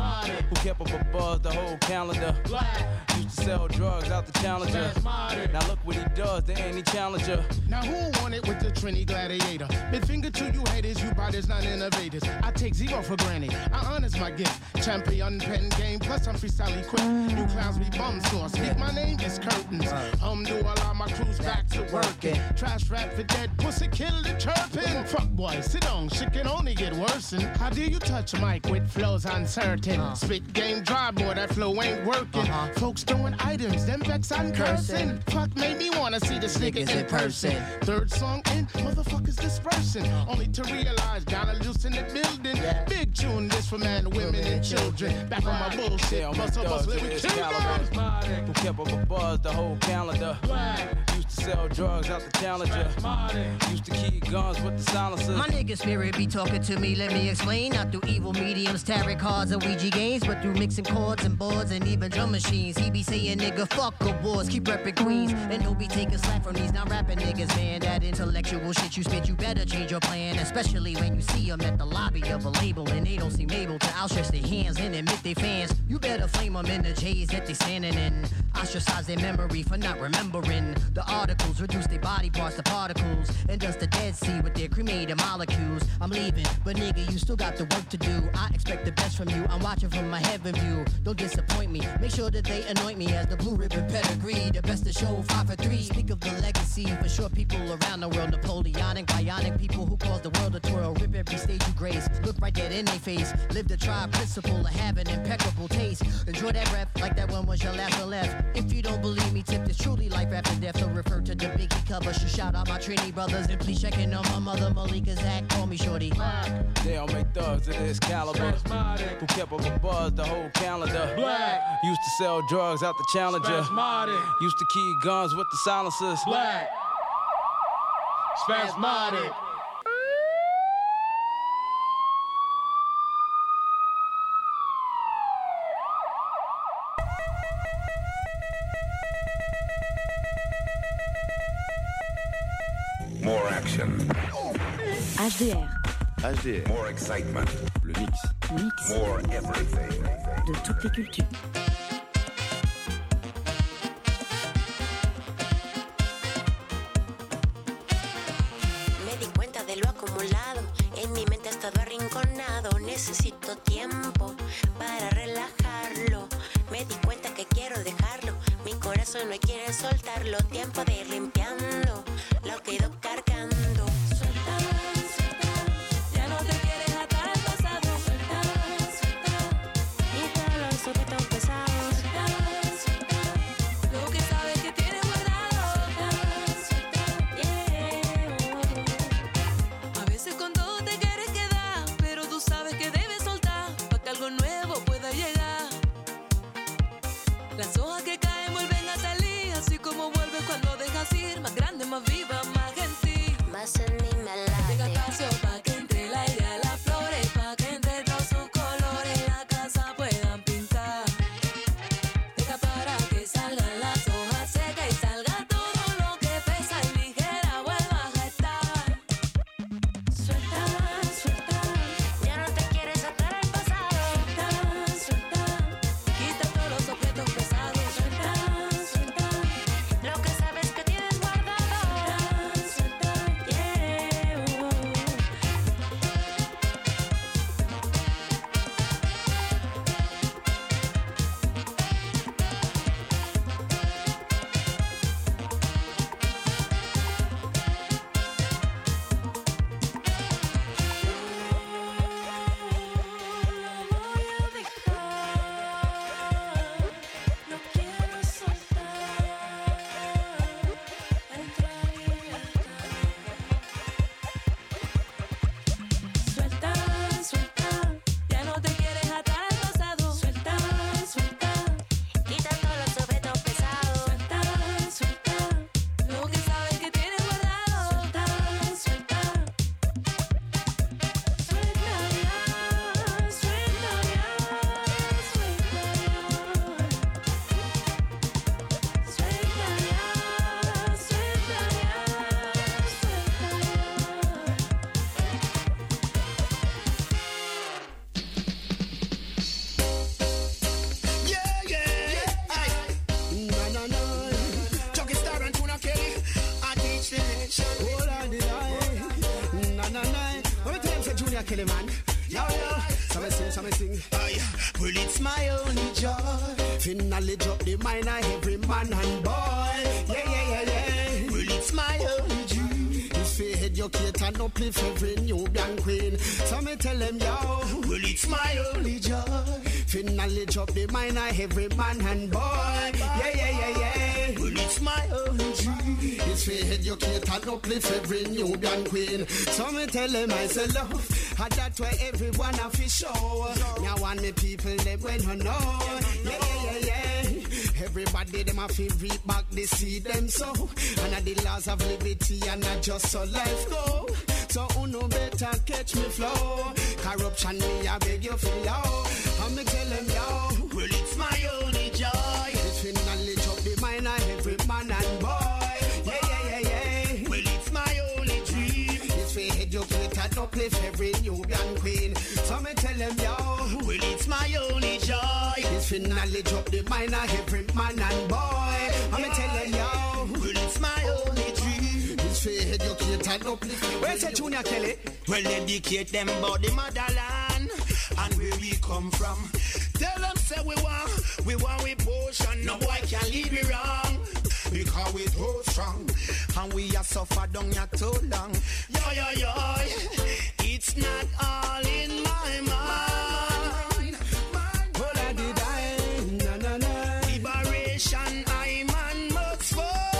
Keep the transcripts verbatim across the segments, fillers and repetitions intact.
Spasmodic. Who kept up a buzz the whole calendar. Black. Used to sell drugs out the Challenger. Spasmodic. Now look what he does to any challenger. Now who won it with the Trini Gladiator? Mid finger to you haters, you biters, not innovators. I take zero for granted. I honors my gift. Champion pen game, plus I'm freestyle equipped. You clowns be bum sore. Speak my name, it's curtains. Um, do allow my crews back to working. Trash rap for dead pussy, kill the chirping. Fuck boy, sit down, shit can only get worse. And how do you touch a mic with flows uncertain? Uh. Spit game dry, boy, that flow ain't working. Uh-huh. Folks throwing items, them vex I'm cursing. Fuck made me wanna see the niggas in person. Third song in, motherfuckers dispersing. Only to realize, gotta loosen the building. Yeah. Big tune, this for men, women, and children. Back on my bullshit, muscle, muscle, let me kill them. Who kept up a buzz the whole calendar. Black. Used to sell drugs out the Challenger. Used to keep guns with the silencers. My nigga spirit be talking to me, let me explain. Not through evil mediums, tarot cards, or Ouija games, but through mixing chords and boards and even drum machines. He be saying, nigga, fuck awards, keep reppin' Queens. And he'll be taking slack from these non-rapping niggas, man. That intellectual shit you spit, you better change your plan. Especially when you see them at the lobby of a label and they don't seem able to outstretch their hands and admit they fans. You better flame them in the J's that they standing in. Ostracize their memory for not remembering. The articles reduce their body parts to particles. And dust the Dead Sea with their cremated molecules. I'm leaving, but nigga, you still got the work to do. I expect the best from you, I'm watching from my heaven view. Don't disappoint me, make sure that they anoint me as the blue ribbon pedigree. The best to show, five for three. Speak of the legacy for sure people around the world. Napoleonic, bionic people who cause the world to twirl. Rip every stage you grace, look right dead in their face. Live the tribe principle of having impeccable taste. Enjoy that rep like that one was your last or left. If you don't believe me, tip this truly life after death. So refer to the Biggie cover. Should shout out my Trini brothers and please check in on my mother Malika Zach. Call me shorty. They don't make thugs of this caliber. Spasmodic. Who kept up a buzz the whole calendar. Black. Used to sell drugs out the Challenger. Spasmodic. Used to keep guns with the silencers. Black. Spasmodic. More action. H D R. H D R. More excitement. Le mix. Mix. More everything. De toutes les cultures. Me di cuenta de lo acumulado. En mi mente ha estado arrinconado. Necesito tiempo para relajarlo. Me di cuenta que quiero dejarlo. Mi corazón no quiere soltarlo. Tiempo de ir limpiando lo que he ido cargando. Suelta, suelta. Ya no te quieres atar al pasado. Suelta, suelta. Quita los objetos pesados. Suelta, suelta. Lo que sabes que tienes guardado. Suelta, suelta. Yeah. A veces con todo te quieres quedar, pero tú sabes que debes soltar para que algo nuevo pueda llegar. Las hojas que caen vuelven a salir, así como vuelves cuando dejas ir. Más grande, más viva, más gentil. Más en mí me late. Deja espacio pa' que entre el aire a las flores, pa' que entre todos sus colores la casa puedan pintar. Deja para que salgan las hojas secas y salga todo lo que pesa y ligera vuelvas a estar. Suelta, suelta. Ya no te quieres atar al pasado. Suelta, suelta. Quita todos los objetos pesados. the man. Yo, yo, so me sing, so me sing. Aye, well, it's my only joy. Finally drop the mind of every man and boy. Yeah, yeah, yeah, yeah. Well, it's my only dream. If we educate and uplift every Nubian queen. So me tell them, yo, well, it's my only joy. Finally drop the mind of every man and boy. Yeah, yeah, yeah, yeah. Well, it's my only dream. If we educate and uplift every Nubian queen. So me tell them, I say, love. And that's why everyone have to show. Now want me people they when you know. Yeah, yeah, yeah, yeah. Everybody them have to reap back the seed them so. And the laws of liberty and not just so life go. So uno better catch me flow. Corruption me I beg you feel low. And me tell them yo. Well it's my only joy. It's finally drop the mind of every man and boy. Yeah, yeah, yeah, yeah. Well it's my only dream. It's for educate and uplift every Nubian queen. So me tell them yo. Well it's my only joy. It's finally drop the mind of every man and boy. And me tell them yo. Well it's my only dream. It's for educate and uplift. Where's the Junior Kelly? Well educate them about the motherland and where we come from. Tell them say we want, we want we potion. No boy can lead me wrong. Because we too strong. And we are suffer down here too long. Yo, yo, yo. It's not all in my mind. What I did I, na na na. Liberation I man must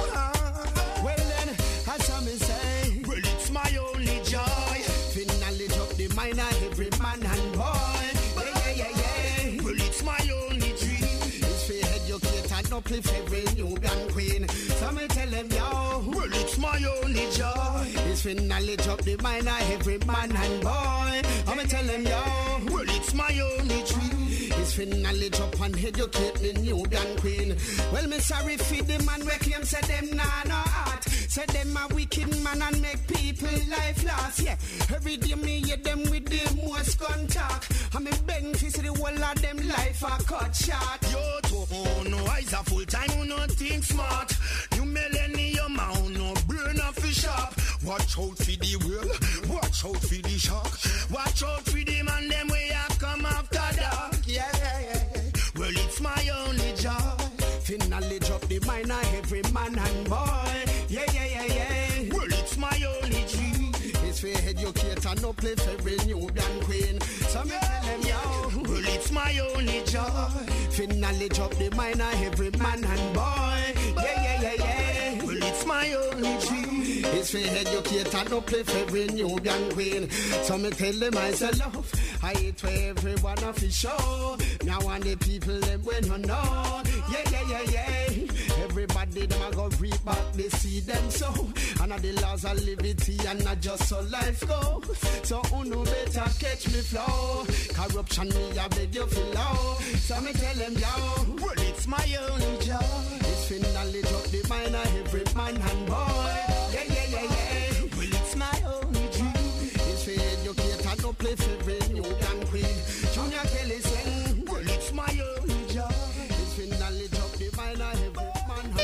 for. Well then, that's what me say. Well it's my only joy. Finally drop the mind of every man and boy. Yeah, yeah, yeah, yeah. Well it's my only dream. It's for educate and uplift every Nubian queen. So me tell them yo. Well it's my only joy. It's finally drop the mind of every man and boy. I'm going to tell them, yo. Well, it's my only dream. It's finally drop and educate the Nubian queen. Well, me sorry for the man where claim say them nah no heart. Say them a wicked man and make people life lost. Yeah, every day me hear them with the most gun talk. And me beg to see the whole of them life a cut short. Yo, to oh no, eyes a full time, who no think smart. New millennium, who no burn off the shop. Watch out for the wheel, watch out for the shark. Watch out for the man, them way I come after dark. Yeah, yeah, yeah, yeah. Well, it's my only joy. Finally drop the mind of every man and boy. Yeah, yeah, yeah, yeah. Well, it's my only dream. It's for educate and uplift every Nubian queen. So me tell them, yo. Well, it's my only joy. Finally drop the mind of every man and boy. Yeah, yeah, yeah, yeah. Well, it's my only dream. It's for educate and uplift every Nubian queen. So me tell them I say love. I hate for everyone of his show. Now and the people them when you know. Yeah, yeah, yeah, yeah. Everybody them a go reap back the seed them so. And the laws of liberty and not just so life go. So uno better catch me flow. Corruption me I beg you feel low. So me tell them yo. Well it's my only joy. It's finally drop the mind of every man and boy. Yeah, yeah, yeah, yeah. Well it's my only dream. It's for educate and uplift every Nubian queen. Junior Kelly sing. Well it's my only joy. It's finally drop the mind of every man and boy.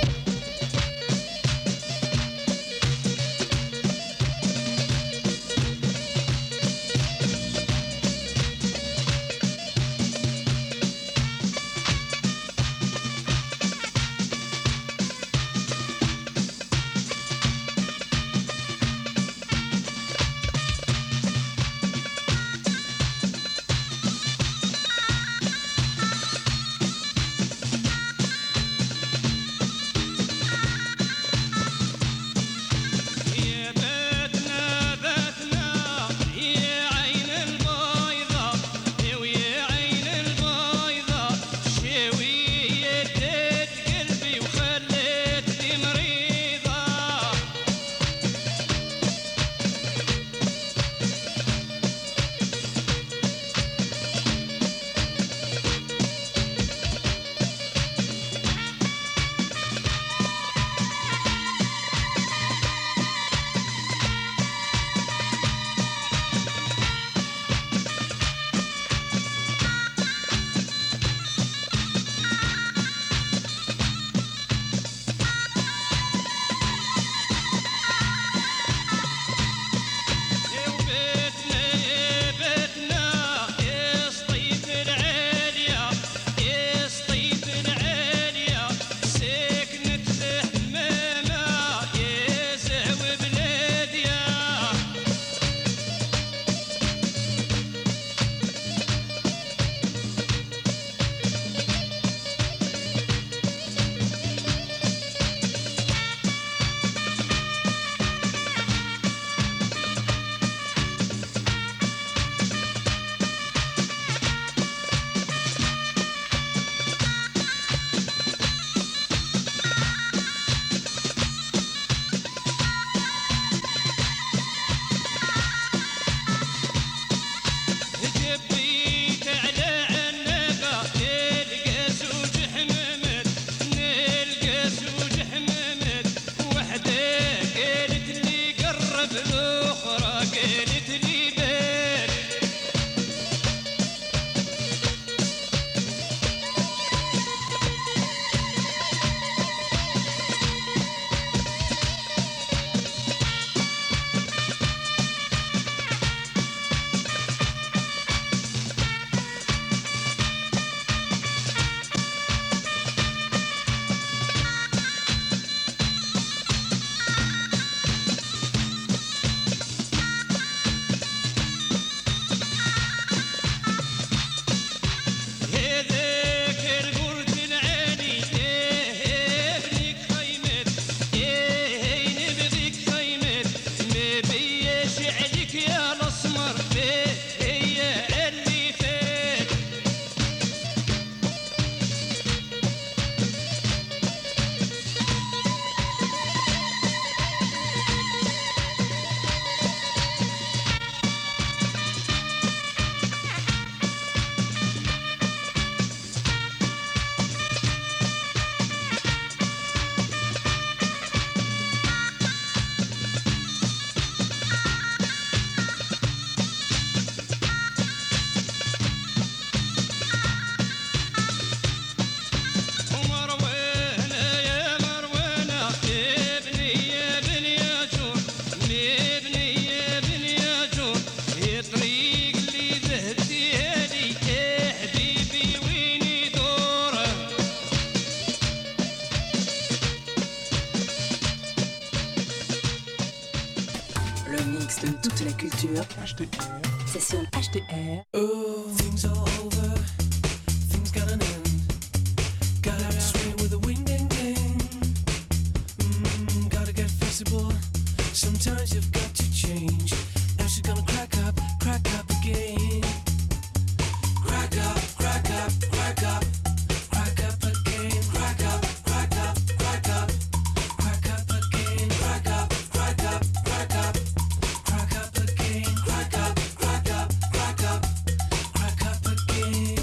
sur H D R. C'est sur H D R. Oh, things are over, things got an end. Gotta have to sway with the wind and gang. Mm, gotta get flexible, sometimes you've got to change. Now she's gonna crack up, crack up again. Crack up, crack up, crack up. Crack up again, crack up, crack up, crack up. Crack up again, crack up, crack up, crack up. Crack up again, crack up, crack up, crack up. Crack up again.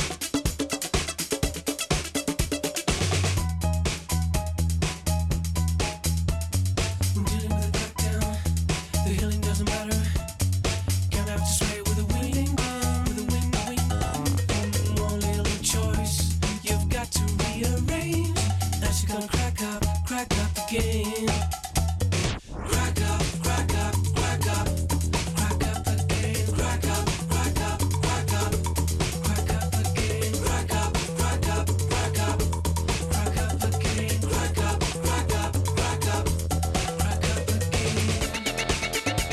I'm dealing with a crackdown. The healing doesn't matter. Gonna have to sway with the wind, with the wind, wind. One little choice, you've got to rearrange. Now she's gonna crack up, crack up again. Crack up, crack up, crack up. Crack up again, crack up, crack up, crack up. Crack up again, crack up, crack up, crack up. Crack up again, crack up, crack up, crack up. Crack up again.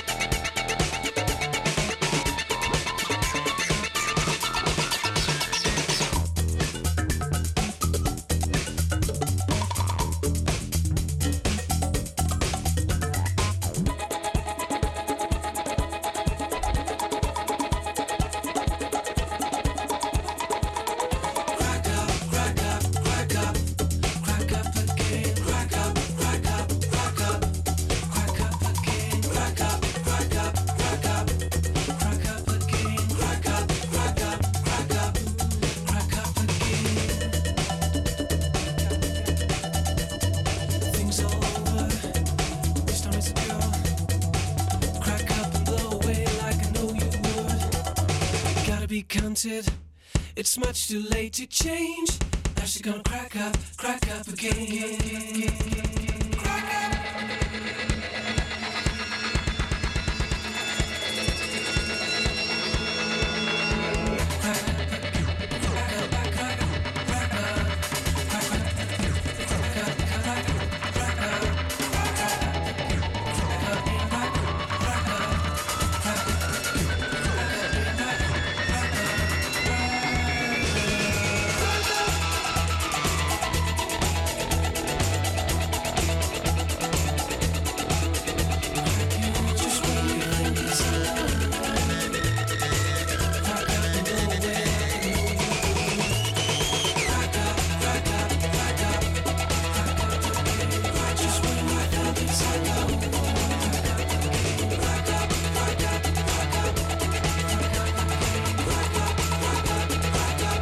Crack up, crack up, crack up. Crack up again, crack up, crack up, crack up. Crack up again, crack up, crack up, crack up. Crack up again, crack up, crack up, crack up. Crack up again. Things are over. This time it's a girl. Crack up and blow away like I know you would. Gotta be counted. It's much too late to change. Now she's gonna crack up, crack up again. Crack up. Just when you think it's over. Crack up and blow away. Crack up, crack up, crack up. Crack up again. Just when you think it's over. Crack up, crack up, crack up. Crack up again. Crack up, crack up, crack up.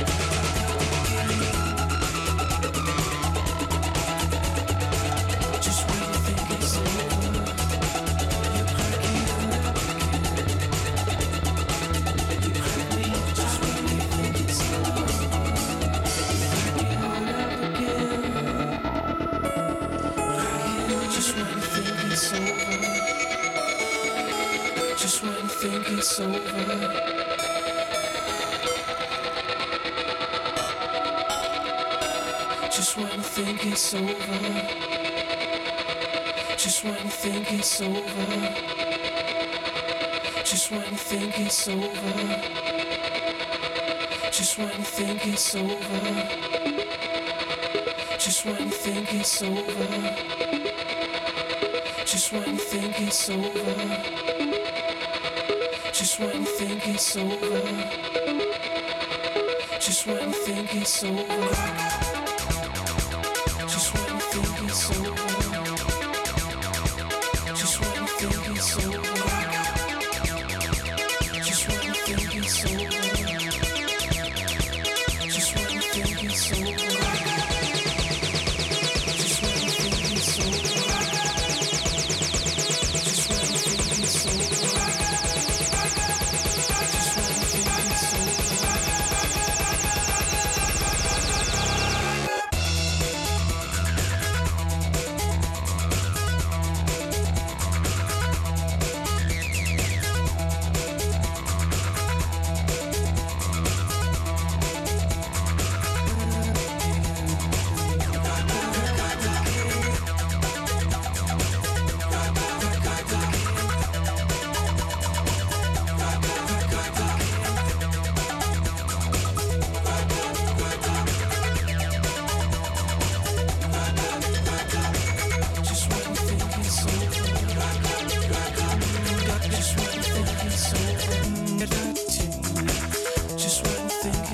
Just when you think it's over, you're cracking up again. You crack me just when you think it's over. Cracking up again. Cracking just when you think it's over. Just when you think it's over. Just when you think it's over. Just when you think it's over. Just when you think it's over. Just when you think it's over. Just when you think it's over. Just when you think it's over. Just when you think it's over. Just when you think it's over. Just when you think it's over. Just when you think it's over. Just when you think it's over. Just when you think it's over. Just when you think it's over. Just when you think it's over. Just when you think it's over.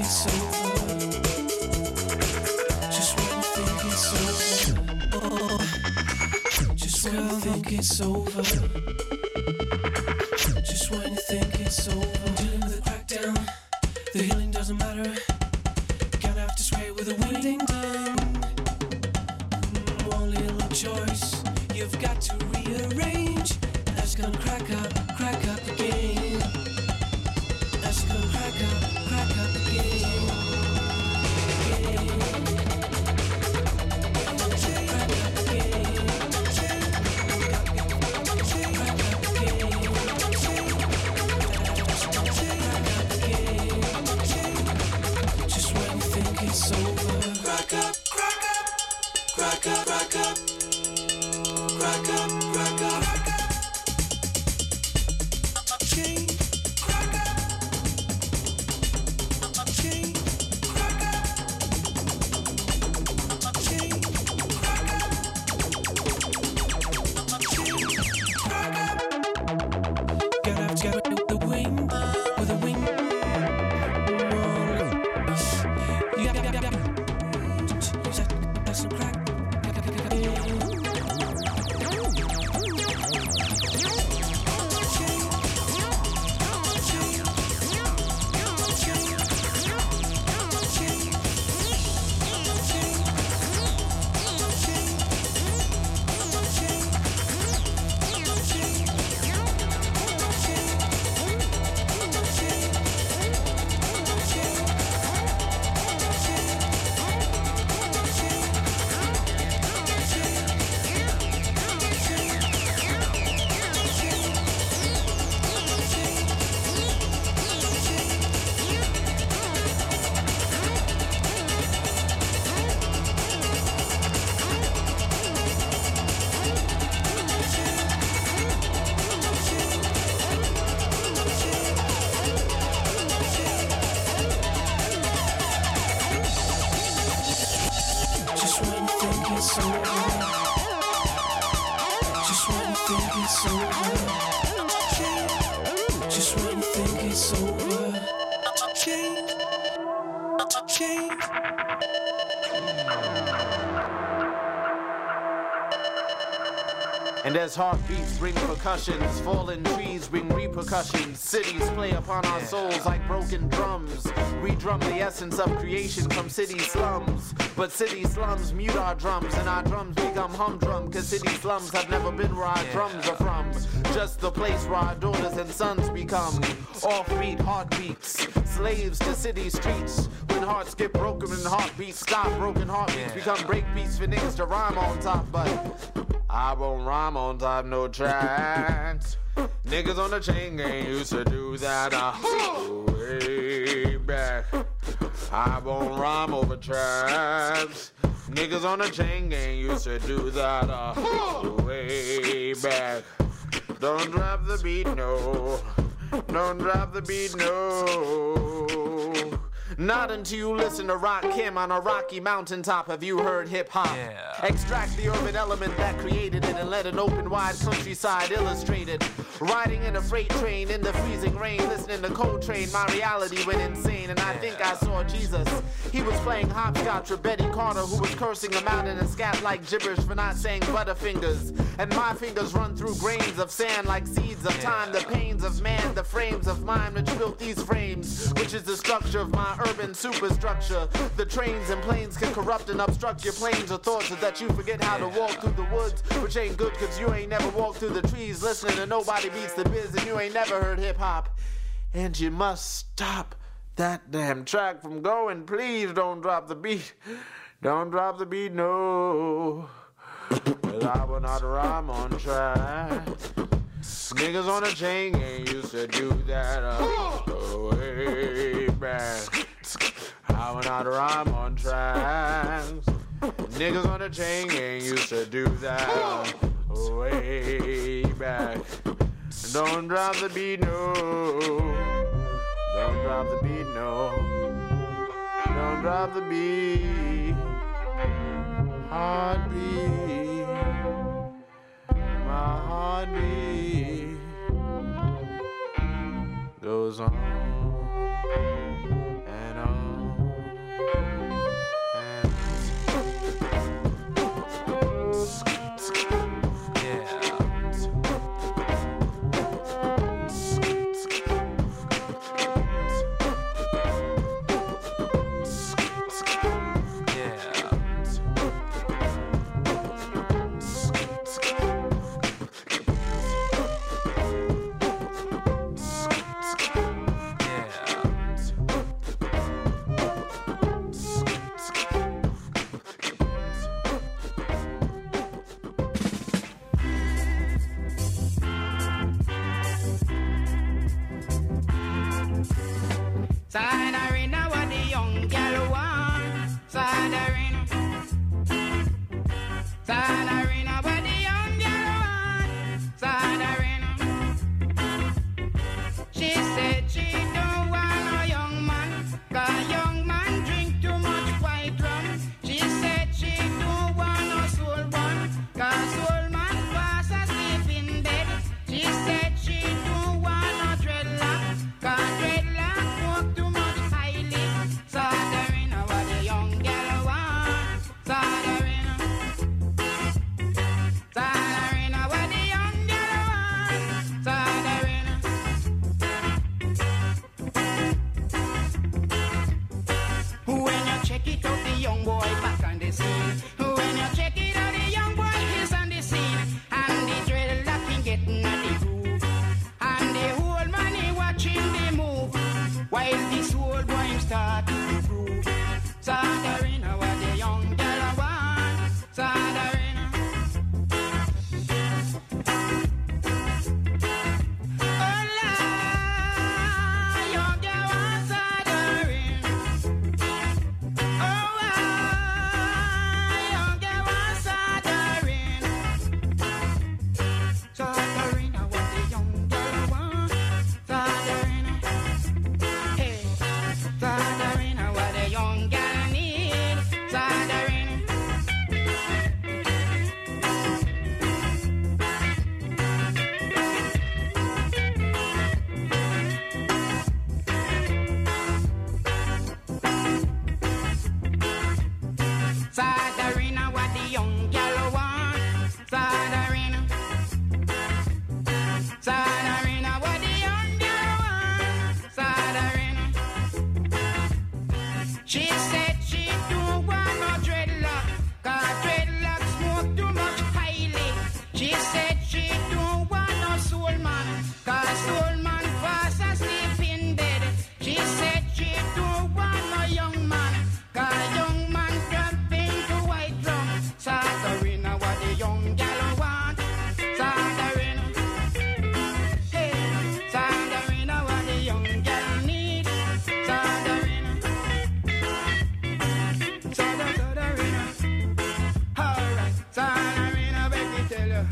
it's over. Just when you think it's over. Oh, just when you think it's over. Just when you think it's over. Dealing with a crackdown. The healing doesn't matter. Can't have to sway with a wing ding ding. One little choice. You've got to rearrange. That's gonna crack up, crack up the game. That's gonna crack up, crack up the game. Game. Crack up the game. Crack up the game. Crack up the game. Just when you think it's over. Crack up, crack up, crack up, crack up. Crack up, crack up, chain, crack up, chain, crack up, chain, crack up, chain, crack up. Gotta have to get with the wing, with a wing. Yeah, yeah, yeah, yeah. That's some crack. And as heartbeats bring percussions, fallen trees bring repercussions. Cities play upon our souls like broken drums. We drum the essence of creation from city slums. But city slums mute our drums, and our drums become humdrum. Cause city slums have never been where our drums are from. Just the place where our daughters and sons become offbeat heartbeats, slaves to city streets. When hearts get broken and heartbeats stop, broken heartbeats become break beats for niggas to rhyme on top. But I won't rhyme on top no tracks. Niggas on the chain gang used to do that uh, way back. I won't rhyme over tracks. Niggas on the chain gang used to do that uh, way back. Don't drop the beat, no. Don't drop the beat, no. Not until you listen to Rakim on a rocky mountaintop have you heard hip-hop. Yeah. Extract the urban element that created it and let an open wide countryside illustrate it. Riding in a freight train in the freezing rain, listening to Coltrane, my reality went insane and I think I saw Jesus. He was playing hopscotch with Betty Carter, who was cursing him out in a scat like gibberish for not saying butterfingers. And my fingers run through grains of sand like seeds of time. The pains of man, the frames of mind which built these frames, which is the structure of my urban superstructure. The trains and planes can corrupt and obstruct your planes or thoughts so that you forget how to walk through the woods, which ain't good cause you ain't never walked through the trees listening to Nobody Beats the Biz and you ain't never heard hip-hop. And you must stop that damn track from going. Please don't drop the beat. Don't drop the beat, no. Cause I will not rhyme on track. Niggas on the chain gang used to do that uh, way back. I will not rhyme on tracks. Niggas on the chain gang used to do that uh, way back. Don't drop the beat, no. Don't drop the beat, no. Don't drop the beat. Heartbeat. My heartbeat goes on and on. check it out, the young boy back on the scene. When you check it out, the young boy is on the scene. And the dreadlock can get in the groove. And the whole man he watching the move. While this old boy him start to groove. Sadarina what the young girl want. Sadarina. Oh la, young girl want Sadarina. Oh ah, young girl want Sadarina. Sadarina what the young girl want. Sadarina. Hey, Sadarina what the young girl need. Sadarina. Sadarina what the young girl want. Sadarina. Sadarina what the young girl want. Sadarina. She said she don't want no dreadlock, cause dreadlock smoke too much highly. She said she don't want no soul man, cause soul man fast asleep in bed. She said she don't want no young man, cause young man jump into white drum. Sadarina what the young gal want. Sadarina. Hey, Sadarina what the young gal need. Sadarina. Sada- Sadarina. Alright, Sadarina, let me tell you.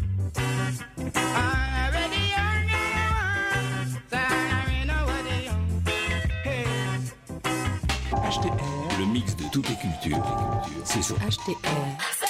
Already young gal want. Sadarina what the young. Hey. H T R, le mix de toutes les cultures, c'est sur H T R.